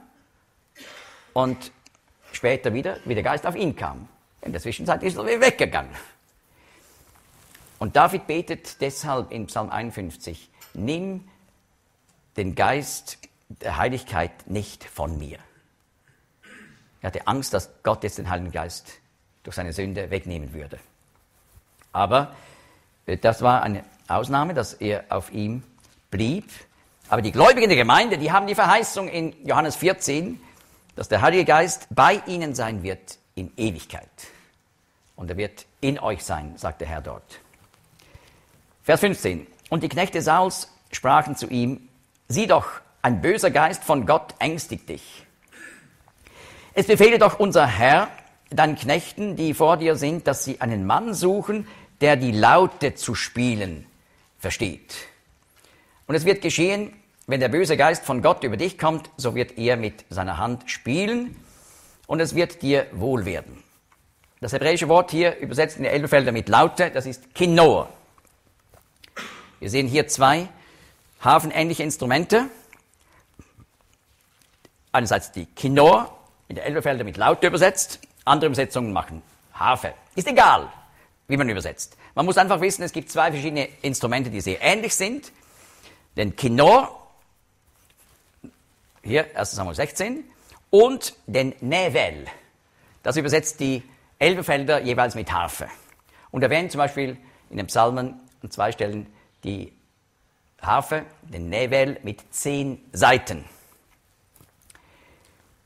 und später wieder, wie der Geist auf ihn kam. In der Zwischenzeit ist er wieder weggegangen. Und David betet deshalb in Psalm einundfünfzig, nimm den Geist der Heiligkeit nicht von mir. Er hatte Angst, dass Gott jetzt den Heiligen Geist durch seine Sünde wegnehmen würde. Aber das war eine Ausnahme, dass er auf ihm blieb. Aber die Gläubigen der Gemeinde, die haben die Verheißung in Johannes vierzehn, dass der Heilige Geist bei ihnen sein wird in Ewigkeit. Und er wird in euch sein, sagt der Herr dort. Vers fünfzehn. Und die Knechte Sauls sprachen zu ihm, sieh doch, ein böser Geist von Gott ängstigt dich. Es befehle doch unser Herr deinen Knechten, die vor dir sind, dass sie einen Mann suchen, der die Laute zu spielen versteht. Und es wird geschehen, wenn der böse Geist von Gott über dich kommt, so wird er mit seiner Hand spielen und es wird dir wohl werden. Das hebräische Wort hier übersetzt in die Elberfelder mit Laute, das ist Kinnor. Wir sehen hier zwei hafenähnliche Instrumente. Einerseits die Kinnor, in der Elberfelder mit Laute übersetzt, andere Übersetzungen machen Harfe. Ist egal, wie man übersetzt. Man muss einfach wissen, es gibt zwei verschiedene Instrumente, die sehr ähnlich sind. Den Kinnor, hier erster Samuel sechzehn, und den Nevel. Das übersetzt die Elberfelder jeweils mit Harfe. Und erwähnt zum Beispiel in den Psalmen an zwei Stellen die Harfe, den Nevel mit zehn Saiten.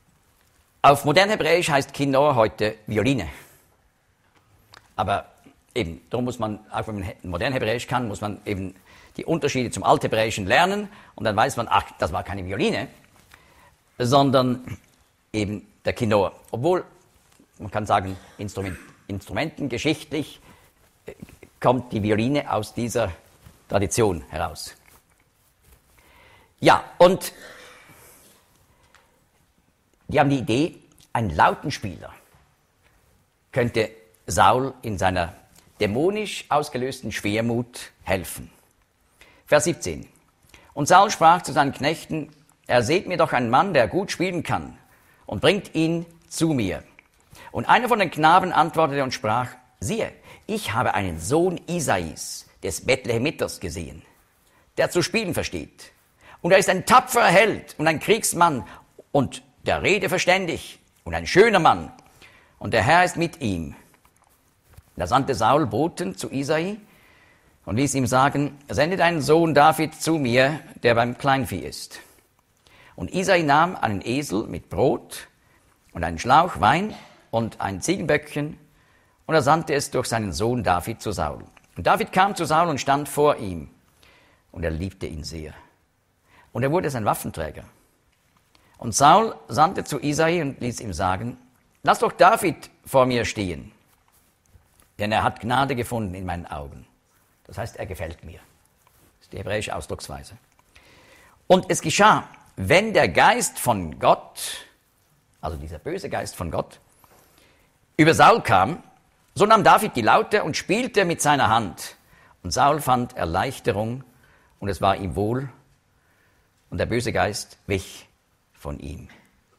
Auf modern Hebräisch heißt Kinnor heute Violine. Aber eben, darum muss man, auch wenn man modern Hebräisch kann, muss man eben die Unterschiede zum Althebräischen lernen und dann weiß man, ach, das war keine Violine, sondern eben der Kinoa. Obwohl, man kann sagen, Instrument, instrumentengeschichtlich kommt die Violine aus dieser Tradition heraus. Ja, und die haben die Idee, ein Lautenspieler könnte Saul in seiner dämonisch ausgelösten Schwermut helfen. Vers siebzehn. Und Saul sprach zu seinen Knechten, erseht mir doch einen Mann, der gut spielen kann, und bringt ihn zu mir. Und einer von den Knaben antwortete und sprach, siehe, ich habe einen Sohn Isais, des Bethlehemiters, gesehen, der zu spielen versteht. Und er ist ein tapferer Held und ein Kriegsmann und der Rede verständig und ein schöner Mann. Und der Herr ist mit ihm. Da sandte Saul Boten zu Isai und ließ ihm sagen, sende deinen Sohn David zu mir, der beim Kleinvieh ist. Und Isai nahm einen Esel mit Brot und einen Schlauch Wein und ein Ziegenböckchen, und er sandte es durch seinen Sohn David zu Saul. Und David kam zu Saul und stand vor ihm, und er liebte ihn sehr. Und er wurde sein Waffenträger. Und Saul sandte zu Isai und ließ ihm sagen, lass doch David vor mir stehen, denn er hat Gnade gefunden in meinen Augen. Das heißt, er gefällt mir. Das ist die hebräische Ausdrucksweise. Und es geschah, wenn der Geist von Gott, also dieser böse Geist von Gott, über Saul kam, so nahm David die Laute und spielte mit seiner Hand. Und Saul fand Erleichterung und es war ihm wohl und der böse Geist wich von ihm.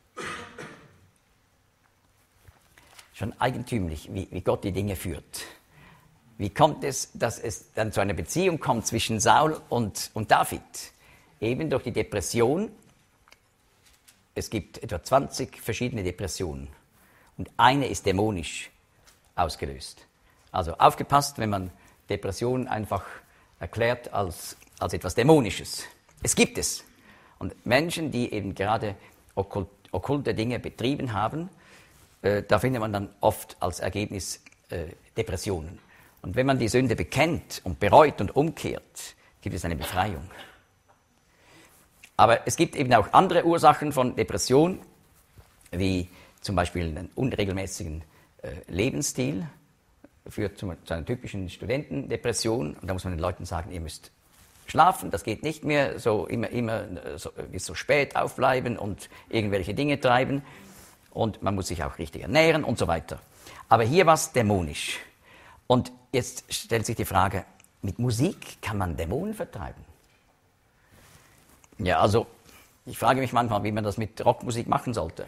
Schon eigentümlich, wie, wie Gott die Dinge führt. Wie kommt es, dass es dann zu einer Beziehung kommt zwischen Saul und, und David? Eben durch die Depression. Es gibt etwa zwanzig verschiedene Depressionen und eine ist dämonisch ausgelöst. Also aufgepasst, wenn man Depression einfach erklärt als, als etwas Dämonisches. Es gibt es. Und Menschen, die eben gerade okkult, okkulte Dinge betrieben haben, äh, da findet man dann oft als Ergebnis äh, Depressionen. Und wenn man die Sünde bekennt und bereut und umkehrt, gibt es eine Befreiung. Aber es gibt eben auch andere Ursachen von Depression, wie zum Beispiel einen unregelmäßigen äh, Lebensstil, führt zu, zu einer typischen Studentendepression. Und da muss man den Leuten sagen, ihr müsst schlafen, das geht nicht mehr, so immer, immer so, bis so spät aufbleiben und irgendwelche Dinge treiben. Und man muss sich auch richtig ernähren und so weiter. Aber hier war es dämonisch. Und jetzt stellt sich die Frage, mit Musik kann man Dämonen vertreiben? Ja, also ich frage mich manchmal, wie man das mit Rockmusik machen sollte.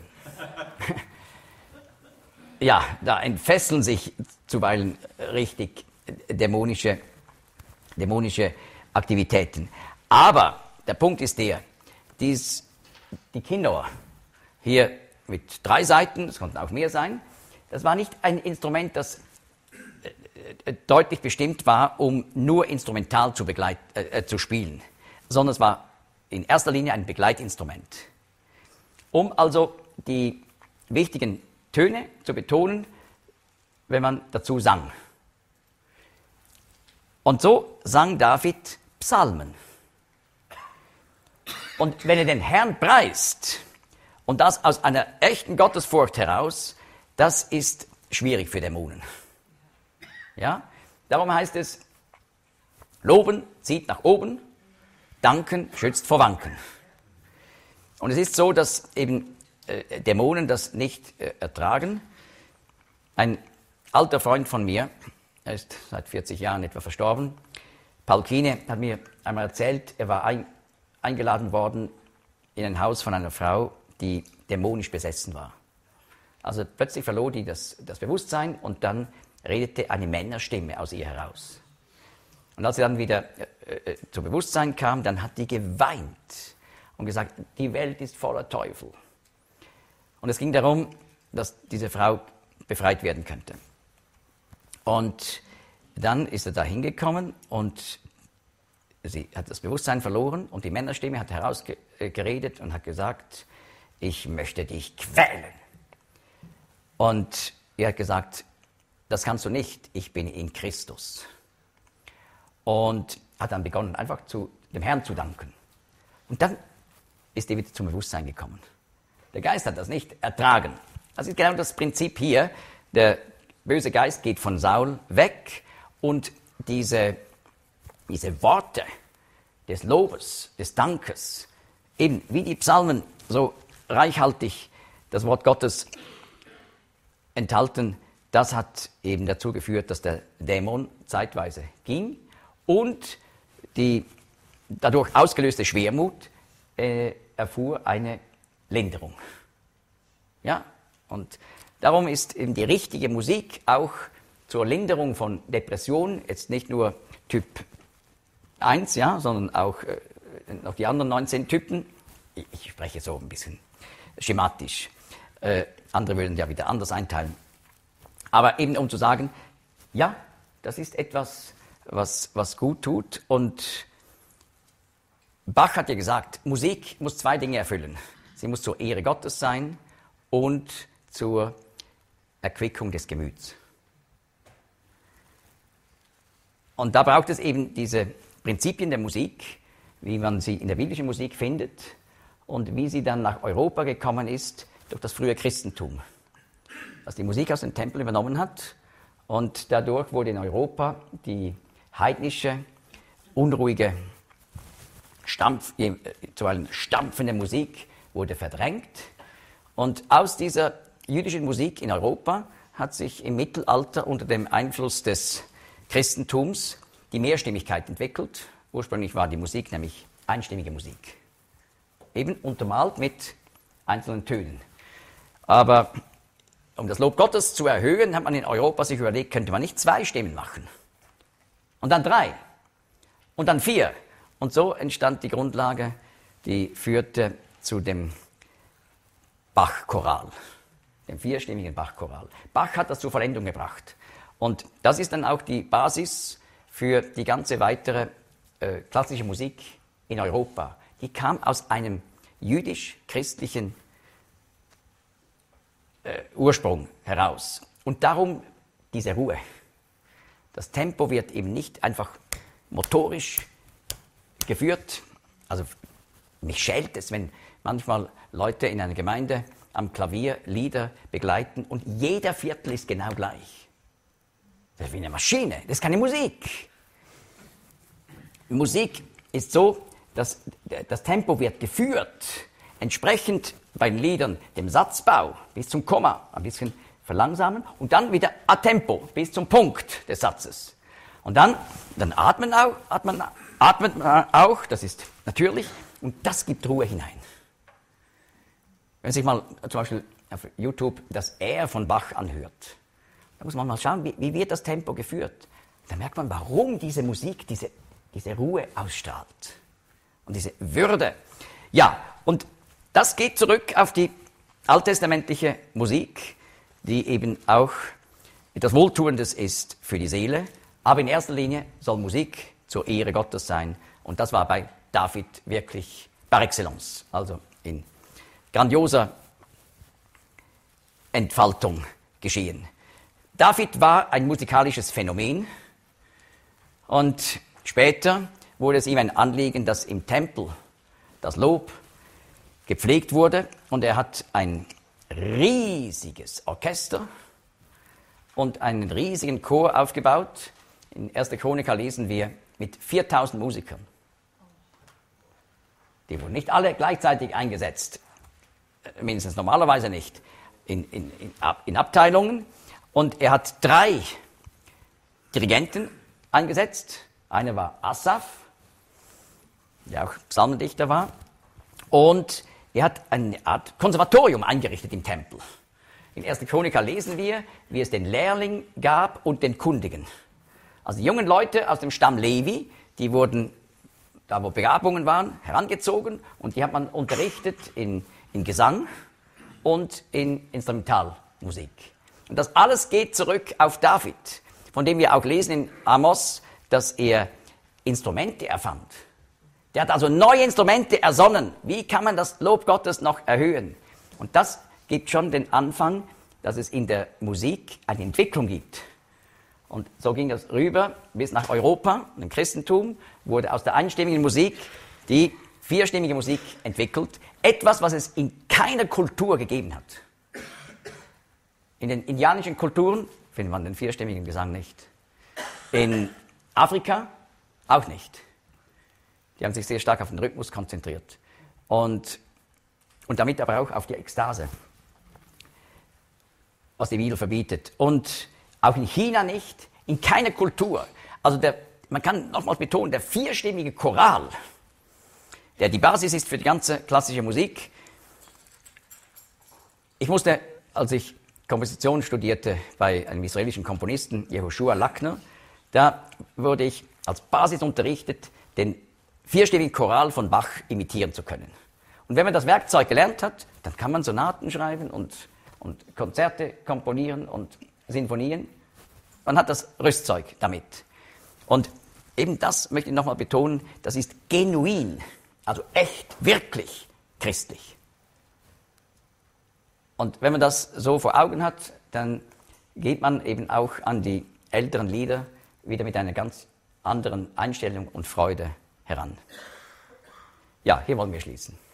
Ja, da entfesseln sich zuweilen richtig dämonische, dämonische Aktivitäten. Aber der Punkt ist der, dies, die Kinder hier mit drei Seiten, das konnten auch mehr sein, das war nicht ein Instrument, das äh, deutlich bestimmt war, um nur instrumental zu, begleit, äh, zu spielen, sondern es war in erster Linie ein Begleitinstrument, um also die wichtigen Töne zu betonen, wenn man dazu sang. Und so sang David Psalmen. Und wenn er den Herrn preist, und das aus einer echten Gottesfurcht heraus, das ist schwierig für Dämonen. Ja? Darum heißt es, loben zieht nach oben, danken schützt vor Wanken. Und es ist so, dass eben äh, Dämonen das nicht äh, ertragen. Ein alter Freund von mir, er ist seit vierzig Jahren etwa verstorben, Paul Kiene, hat mir einmal erzählt, er war ein, eingeladen worden in ein Haus von einer Frau, die dämonisch besessen war. Also plötzlich verlor die das, das Bewusstsein und dann redete eine Männerstimme aus ihr heraus. Und als sie dann wieder äh, zu Bewusstsein kam, dann hat die geweint und gesagt, die Welt ist voller Teufel. Und es ging darum, dass diese Frau befreit werden könnte. Und dann ist er da hingekommen und sie hat das Bewusstsein verloren und die Männerstimme hat herausgeredet und hat gesagt, ich möchte dich quälen. Und er hat gesagt, das kannst du nicht, ich bin in Christus. Und hat dann begonnen, einfach zu dem Herrn zu danken. Und dann ist er wieder zum Bewusstsein gekommen. Der Geist hat das nicht ertragen. Das ist genau das Prinzip hier. Der böse Geist geht von Saul weg und diese, diese Worte des Lobes, des Dankes, eben wie die Psalmen so reichhaltig das Wort Gottes enthalten, das hat eben dazu geführt, dass der Dämon zeitweise ging und die dadurch ausgelöste Schwermut äh, erfuhr eine Linderung. Ja, und darum ist eben die richtige Musik auch zur Linderung von Depressionen, jetzt nicht nur Typ eins, ja, sondern auch äh, noch die anderen neunzehn Typen. Ich, ich spreche so ein bisschen schematisch. Äh, andere würden ja wieder anders einteilen. Aber eben um zu sagen, ja, das ist etwas, was, was gut tut. Und Bach hat ja gesagt, Musik muss zwei Dinge erfüllen. Sie muss zur Ehre Gottes sein und zur Erquickung des Gemüts. Und da braucht es eben diese Prinzipien der Musik, wie man sie in der biblischen Musik findet und wie sie dann nach Europa gekommen ist durch das frühe Christentum, das die Musik aus dem Tempel übernommen hat. Und dadurch wurde in Europa die heidnische, unruhige, Stampf, zuweilen stampfende Musik wurde verdrängt. Und aus dieser jüdischen Musik in Europa hat sich im Mittelalter unter dem Einfluss des Christentums die Mehrstimmigkeit entwickelt. Ursprünglich war die Musik nämlich einstimmige Musik, eben untermalt mit einzelnen Tönen. Aber um das Lob Gottes zu erhöhen, hat man in Europa sich überlegt, könnte man nicht zwei Stimmen machen? Und dann drei. Und dann vier. Und so entstand die Grundlage, die führte zu dem Bach-Choral, dem vierstimmigen Bach-Choral. Bach hat das zur Vollendung gebracht. Und das ist dann auch die Basis für die ganze weitere äh, klassische Musik in Europa. Die kam aus einem jüdisch-christlichen äh, Ursprung heraus. Und darum diese Ruhe. Das Tempo wird eben nicht einfach motorisch geführt. Also mich schält es, wenn manchmal Leute in einer Gemeinde am Klavier Lieder begleiten und jeder Viertel ist genau gleich. Das ist wie eine Maschine, das ist keine Musik. Musik ist so, dass das Tempo wird geführt, entsprechend bei den Liedern dem Satzbau bis zum Komma ein bisschen verlangsamen und dann wieder a tempo bis zum Punkt des Satzes. Und dann, dann atmen auch, atmen, atmet man auch, das ist natürlich, und das gibt Ruhe hinein. Wenn sich mal zum Beispiel auf YouTube das R von Bach anhört, da muss man mal schauen, wie, wie wird das Tempo geführt. Da merkt man, warum diese Musik diese, diese Ruhe ausstrahlt und diese Würde. Ja, und das geht zurück auf die alttestamentliche Musik, die eben auch etwas Wohltuendes ist für die Seele. Aber in erster Linie soll Musik zur Ehre Gottes sein. Und das war bei David wirklich par excellence, also in grandioser Entfaltung geschehen. David war ein musikalisches Phänomen und später wurde es ihm ein Anliegen, dass im Tempel das Lob gepflegt wurde und er hat ein riesiges Orchester und einen riesigen Chor aufgebaut. In erster Chronika lesen wir mit viertausend Musikern. Die wurden nicht alle gleichzeitig eingesetzt, mindestens normalerweise nicht, in, in, in, in Abteilungen. Und er hat drei Dirigenten eingesetzt. Einer war Asaf, der auch Psalmendichter war. Und er hat eine Art Konservatorium eingerichtet im Tempel. In erster Chronika lesen wir, wie es den Lehrling gab und den Kundigen. Also die jungen Leute aus dem Stamm Levi, die wurden, da wo Begabungen waren, herangezogen und die hat man unterrichtet in, in Gesang und in Instrumentalmusik. Und das alles geht zurück auf David, von dem wir auch lesen in Amos, dass er Instrumente erfand. Der hat also neue Instrumente ersonnen. Wie kann man das Lob Gottes noch erhöhen? Und das gibt schon den Anfang, dass es in der Musik eine Entwicklung gibt. Und so ging das rüber bis nach Europa. Im Christentum wurde aus der einstimmigen Musik die vierstimmige Musik entwickelt. Etwas, was es in keiner Kultur gegeben hat. In den indianischen Kulturen findet man den vierstimmigen Gesang nicht. In Afrika auch nicht. Die haben sich sehr stark auf den Rhythmus konzentriert. Und, und damit aber auch auf die Ekstase, was die Bibel verbietet. Und auch in China nicht, in keiner Kultur. Also der, man kann nochmals betonen, der vierstimmige Choral, der die Basis ist für die ganze klassische Musik. Ich musste, als ich Komposition studierte bei einem israelischen Komponisten, Yehoshua Lackner, da wurde ich als Basis unterrichtet, den vierstimmigen Choral von Bach imitieren zu können. Und wenn man das Werkzeug gelernt hat, dann kann man Sonaten schreiben und, und Konzerte komponieren und Sinfonien. Man hat das Rüstzeug damit. Und eben das möchte ich nochmal betonen, das ist genuin, also echt, wirklich christlich. Und wenn man das so vor Augen hat, dann geht man eben auch an die älteren Lieder wieder mit einer ganz anderen Einstellung und Freude heran. Ja, hier wollen wir schließen.